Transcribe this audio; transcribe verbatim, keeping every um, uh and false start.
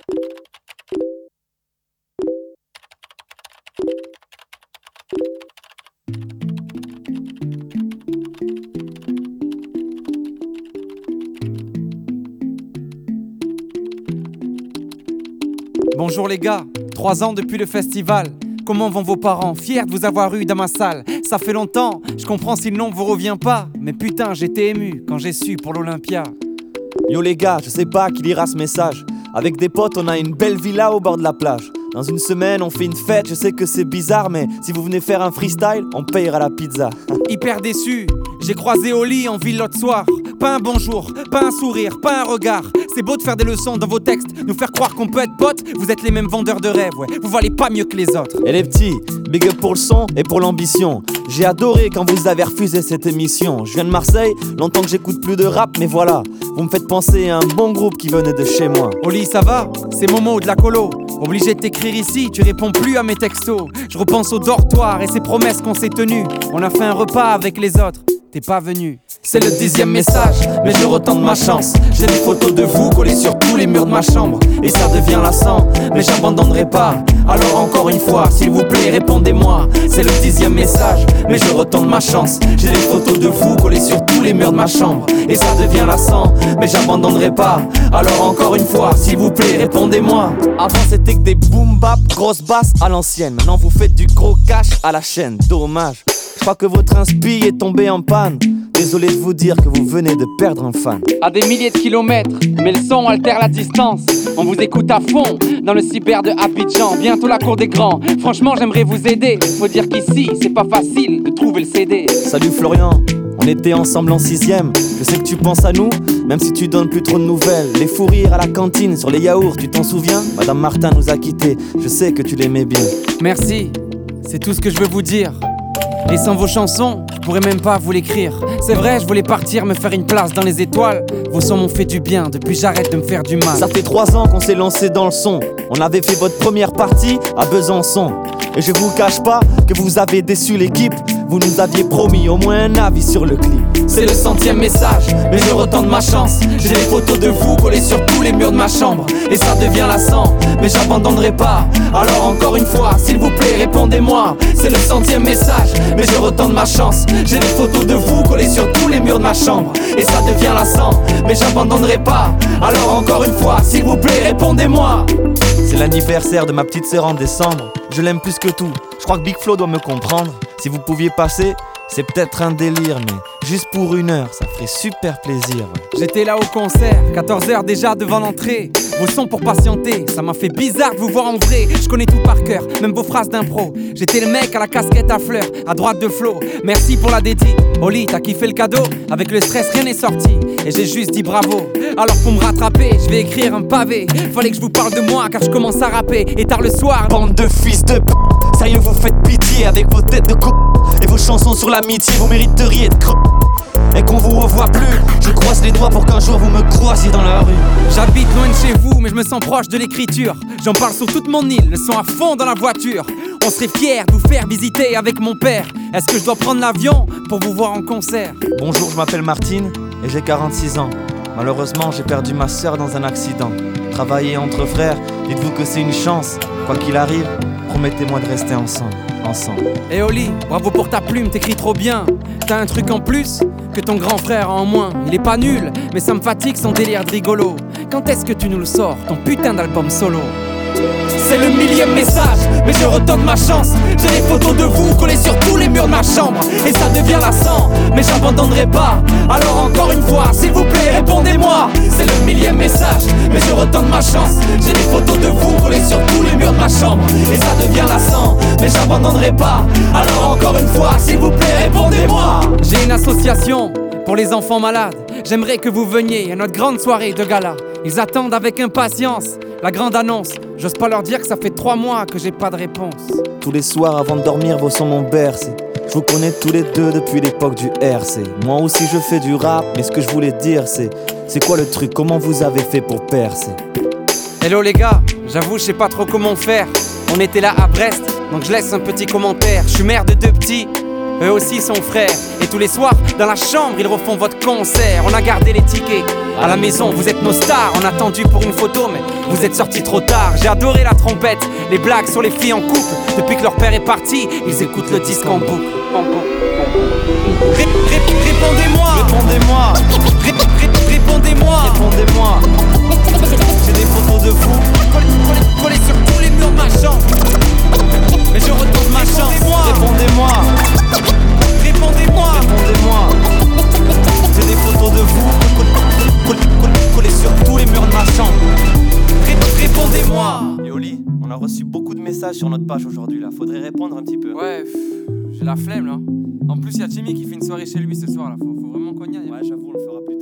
Bonjour les gars, trois ans depuis le festival. Comment vont vos parents? Fiers de vous avoir eu dans ma salle. Ça fait longtemps, je comprends si le nom vous revient pas. Mais putain, j'étais ému quand j'ai su pour l'Olympia. Yo les gars, je sais pas qui lira ce message. Avec des potes, on a une belle villa au bord de la plage. Dans une semaine, on fait une fête, je sais que c'est bizarre, mais si vous venez faire un freestyle, on payera la pizza. Hyper déçu, j'ai croisé Oli en ville l'autre soir. Pas un bonjour, pas un sourire, pas un regard. C'est beau de faire des leçons dans vos textes, nous faire croire qu'on peut être potes. Vous êtes les mêmes vendeurs de rêves, ouais, vous valez pas mieux que les autres. Et les petits, big up pour le son et pour l'ambition. J'ai adoré quand vous avez refusé cette émission. Je viens de Marseille, longtemps que j'écoute plus de rap, mais voilà, vous me faites penser à un bon groupe qui venait de chez moi. Oli, ça va? C'est Momo de la colo. Obligé de t'écrire ici, tu réponds plus à mes textos. Je repense au dortoir et ces promesses qu'on s'est tenues. On a fait un repas avec les autres, t'es pas venu. C'est le dixième message, mais je retente ma chance. J'ai des photos de vous collées sur tous les murs de ma chambre. Et ça devient lassant, mais j'abandonnerai pas. Alors encore une fois, s'il vous plaît, répondez-moi. C'est le dixième message, mais je retente ma chance. J'ai des photos de vous collées sur tous les murs de ma chambre. Et ça devient lassant, mais j'abandonnerai pas. Alors encore une fois, s'il vous plaît, répondez-moi. Avant c'était que des boom bap, grosses basses à l'ancienne. Maintenant vous faites du gros cash à la chaîne, dommage. Je crois que votre inspi est tombé en panne. Désolé de vous dire que vous venez de perdre un fan. À des milliers de kilomètres, mais le son altère la distance. On vous écoute à fond, dans le cyber de Abidjan. Bientôt la cour des grands, franchement j'aimerais vous aider. Faut dire qu'ici, c'est pas facile de trouver le C D. Salut Florian, on était ensemble en sixième. Je sais que tu penses à nous, même si tu donnes plus trop de nouvelles. Les fous rires à la cantine, sur les yaourts, tu t'en souviens? Madame Martin nous a quittés, je sais que tu l'aimais bien. Merci, c'est tout ce que je veux vous dire. Et sans vos chansons, je pourrais même pas vous l'écrire. C'est vrai, je voulais partir me faire une place dans les étoiles. Vos sons m'ont fait du bien, depuis j'arrête de me faire du mal. Ça fait trois ans qu'on s'est lancé dans le son. On avait fait votre première partie à Besançon. Et je vous cache pas que vous avez déçu l'équipe. Vous nous aviez promis au moins un avis sur le clip. C'est le centième message, mais je retente ma chance. J'ai des photos de vous collées sur tous les murs de ma chambre. Et ça devient lassant, mais j'abandonnerai pas. Alors encore une fois, s'il vous plaît, répondez-moi. C'est le centième message, mais je retente ma chance. J'ai des photos de vous collées sur tous les murs de ma chambre. Et ça devient lassant, mais j'abandonnerai pas. Alors encore une fois, s'il vous plaît, répondez-moi. C'est l'anniversaire de ma petite sœur en décembre. Je l'aime plus que tout, je crois que Big Flo doit me comprendre. Si vous pouviez passer, c'est peut-être un délire, mais juste pour une heure, ça ferait super plaisir, ouais. J'étais là au concert, quatorze heures déjà devant l'entrée. Vos sons pour patienter, ça m'a fait bizarre de vous voir en vrai. Je connais tout par cœur, même vos phrases d'impro. J'étais le mec à la casquette à fleurs, à droite de Flo. Merci pour la dédie. Oli, t'as kiffé le cadeau? Avec le stress, rien n'est sorti. Et j'ai juste dit bravo. Alors pour me rattraper, je vais écrire un pavé. Fallait que je vous parle de moi car je commence à rapper. Et tard le soir, bande de fils de p***, sérieux vous faites pitié avec vos têtes de co. Et vos chansons sur l'amitié, vous mériteriez de cre... Et qu'on vous revoit plus, je croise les doigts pour qu'un jour vous me croisiez dans la rue. J'habite loin de chez vous, mais je me sens proche de l'écriture. J'en parle sur toute mon île, le son à fond dans la voiture. On serait fiers de vous faire visiter avec mon père. Est-ce que je dois prendre l'avion pour vous voir en concert? Bonjour, je m'appelle Martine et j'ai quarante-six ans. Malheureusement, j'ai perdu ma sœur dans un accident. Travailler entre frères, dites-vous que c'est une chance. Quoi qu'il arrive, promettez-moi de rester ensemble. Ensemble. Et Oli, bravo pour ta plume, t'écris trop bien. T'as un truc en plus que ton grand frère a en moins. Il est pas nul, mais ça me fatigue son délire de rigolo. Quand est-ce que tu nous le sors, ton putain d'album solo? C'est le millième message, mais je retente ma chance. J'ai des photos de vous collées sur tous les murs de ma chambre. Et ça devient lassant, mais j'abandonnerai pas. Alors encore une fois, s'il vous plaît, répondez-moi. C'est le millième message, mais je retente ma chance. J'ai des photos de vous collées sur tous les murs de ma chambre. Et ça devient lassant, mais j'abandonnerai pas. Alors encore une fois, s'il vous plaît, répondez-moi. J'ai une association pour les enfants malades. J'aimerais que vous veniez à notre grande soirée de gala. Ils attendent avec impatience la grande annonce. J'ose pas leur dire que ça fait trois mois que j'ai pas de réponse. Tous les soirs avant de dormir, vos sons m'ont bercé. Je vous connais tous les deux depuis l'époque du R C. Moi aussi je fais du rap, mais ce que je voulais dire c'est c'est quoi le truc, comment vous avez fait pour percer? Hello les gars, j'avoue je sais pas trop comment faire. On était là à Brest, donc je laisse un petit commentaire. Je suis mère de deux petits, eux aussi sont frères. Et tous les soirs, dans la chambre, ils refont votre concert. On a gardé les tickets, À la maison, vous êtes nos stars, on a attendu pour une photo, mais vous êtes sortis trop tard. J'ai adoré la trompette, les blagues sur les filles en couple. Depuis que leur père est parti, ils écoutent le disque en boucle. En boucle. Ré- ré- Répondez-moi, Répondez-moi, Ré- ré- Répondez-moi, répondez-moi. J'ai des photos de fous. collez, collez, collez sur tous les murs de ma chambre. Mais je retente ma chance. Répondez-moi, Répondez-moi, répondez-moi. J'ai des photos de vous collées, collées, collées sur tous les murs de ma chambre. Ré- Répondez-moi. Et Oli, on a reçu beaucoup de messages sur notre page aujourd'hui là. Faudrait répondre un petit peu. Ouais, pff, j'ai la flemme là. En plus, il y a Jimmy qui fait une soirée chez lui ce soir là. Faut, faut vraiment qu'on y aille. Ouais, j'avoue, on le fera plus tard.